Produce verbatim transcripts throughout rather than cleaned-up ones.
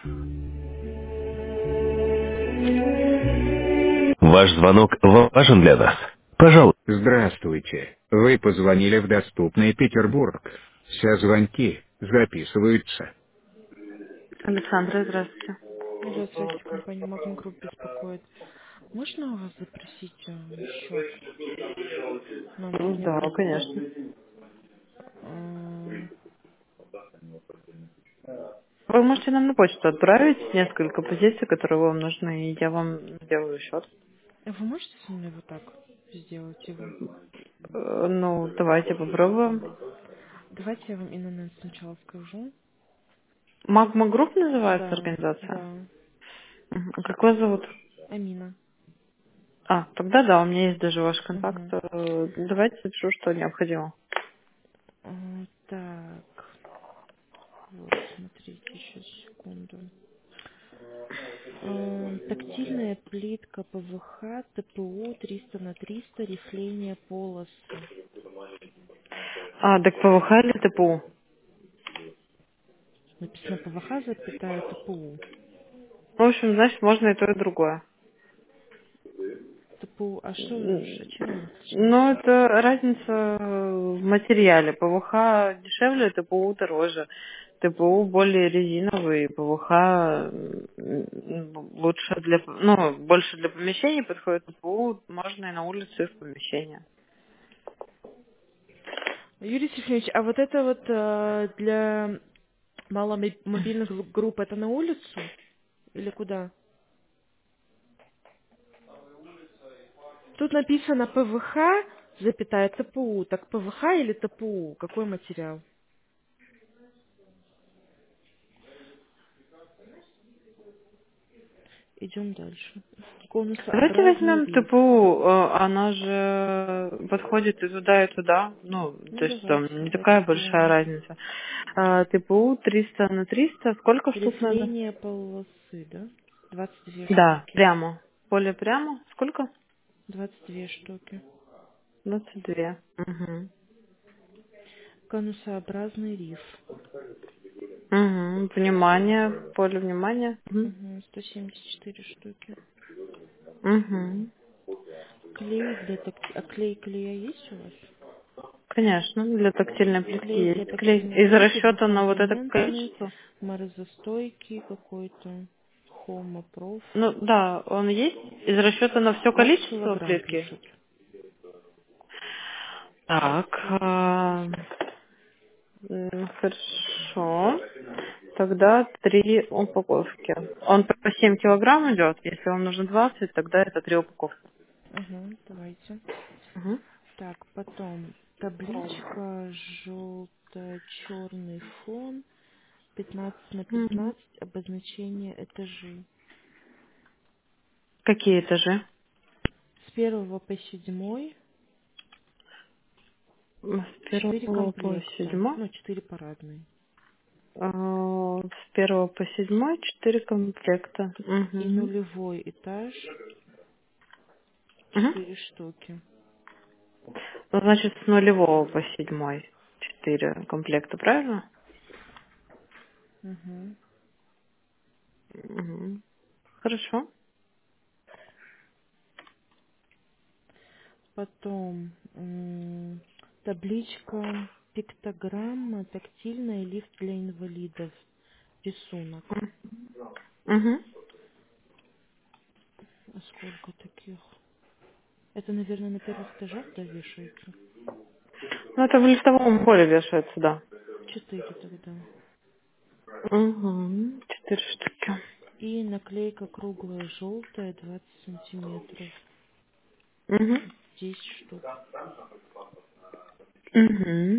Ваш звонок важен для нас. Пожалуйста. Здравствуйте. Вы позвонили в доступный Петербург. Все звонки записываются. Александра, здравствуйте. Здравствуйте, компания Магнум Групп беспокоит. Можно у вас запросить э, счет? Номер не Да, будет. конечно. Э, Вы можете нам на почту отправить несколько позиций, которые вам нужны, и я вам сделаю счет. Вы можете со мной вот так сделать его? Э, Ну, давайте попробуем. Давайте я вам ИНН сначала скажу. Магма Групп называется Да, организация? да. Мгм. А как вас зовут? Амина. А, тогда да, у меня есть даже ваш контакт. Угу. Э, Давайте запишу, что необходимо. Э, так, вот, смотрите, сейчас, секунду. Э, тактильная плитка ПВХ, ТПУ триста на триста, рифление полосы. А, так ПВХ или ТПУ? Написано ПВХ, запятая, ТПУ. В общем, значит, можно и то, и другое. ТПУ, а что, М, ш- чем он Ну, отличается? это разница в материале. ПВХ дешевле, ТПУ дороже. ТПУ более резиновый, ПВХ м, лучше для, ну, больше для помещений подходит. ТПУ можно и на улице, и в помещении. Юрий Сергеевич, а вот это вот э, для маломобильных гру- групп, это на улицу или куда? Тут написано ПВХ, запятая, ТПУ. Так ПВХ или ТПУ? Какой материал? Идем дальше. Давайте Конусообразный возьмем риф. ТПУ, э, она же подходит и туда, и туда. Ну, Ну то есть там давайте не тогда такая большая ТПУ. разница. А, ТПУ триста на триста, сколько штук надо? Рифление полосы, да? Двадцать две Да, штуки. прямо. Поле прямо. Сколько? Двадцать две штуки. двадцать два. Угу. Конусообразный риф. Угу. Внимание. Поле внимания. Угу. Угу, сто семьдесят четыре штуки. Угу. Клей для такти... А клей клея есть у вас? Конечно, для тактильной плитки Клей для есть клей. тактильной Из плитки расчета на вот это двухкомпонентный, количество? морозостойкий какой-то, хомопроф. Ну да, он есть. Из расчета на все двадцать количество килограмм плитки? пишут. Так, Упаковка. а, м, хорошо. Тогда три упаковки. Он по семь килограмм идет. Если вам нужно двадцать, тогда это три упаковки. Угу, давайте. Угу. Так, потом табличка, желто-черный фон, пятнадцать на Мгм. пятнадцать, обозначение этажей. Какие этажи? С первого по седьмой С четыре первого по комплекта, седьмой. ну, четыре парадные. А, С первого по седьмой четыре комплекта. И Угу. нулевой этаж, Угу. четыре штуки. Ну, значит, с нулевого по седьмой четыре комплекта, правильно? Угу. Угу. Хорошо. Потом м, табличка, пиктограмма, тактильная, лифт для инвалидов, рисунок. Угу. А сколько таких? Это, наверное, на первых этажах, да, вешается? Ну, это в листовом поле вешается, да. Четыре тогда. Угу. Четыре штуки. И наклейка круглая, желтая, двадцать сантиметров. Угу. десять штук. Угу.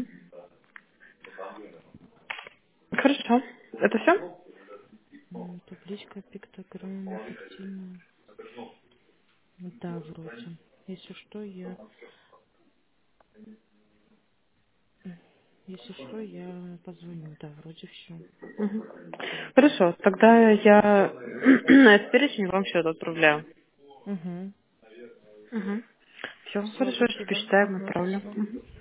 Хорошо. Это все? М, Табличка, пиктограмма, тактильная. Да, вроде. Если что, я... Если что, я позвоню. Да, вроде все. Угу. Хорошо. Тогда я на этот перечень вам счет отправляю. Угу. Угу. Все, Все, хорошо, спасибо. посчитаем, Ага, отправлю. спасибо. Мгм.